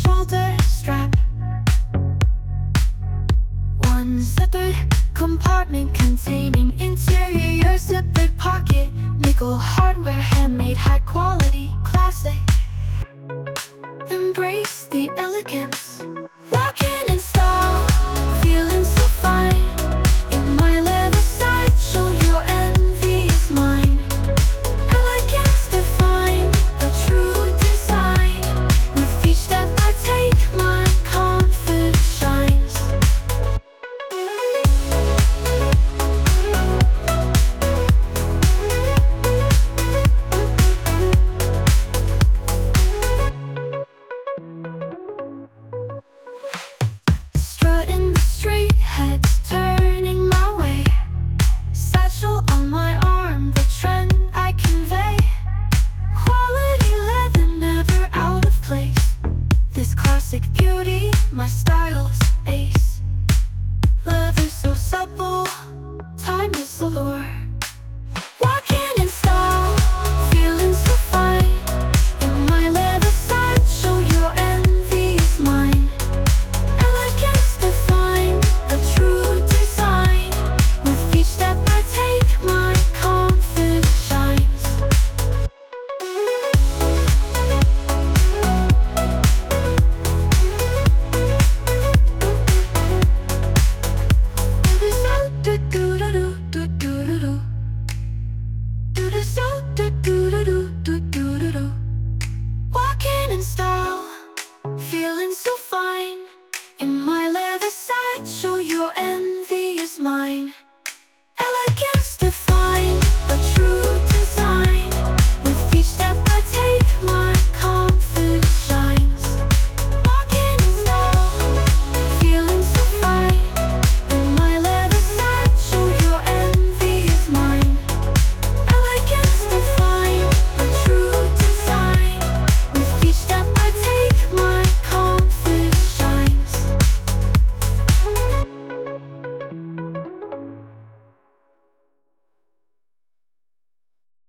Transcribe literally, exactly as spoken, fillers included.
shoulder strap. One zippered compartment containing interior zippered pocket. Nickel hardware, handmade, high quality, classic. Embrace the elegance, rockin' in style, feeling so fine. In my leather sideshow, your envy is mine. Elegance define, a true design. With each step I take, my confidence shines. Strutting the street, heads turning my way. Satchel on my arm, the trend I convey. Quality leather, never out of place. This classic beauty, my style.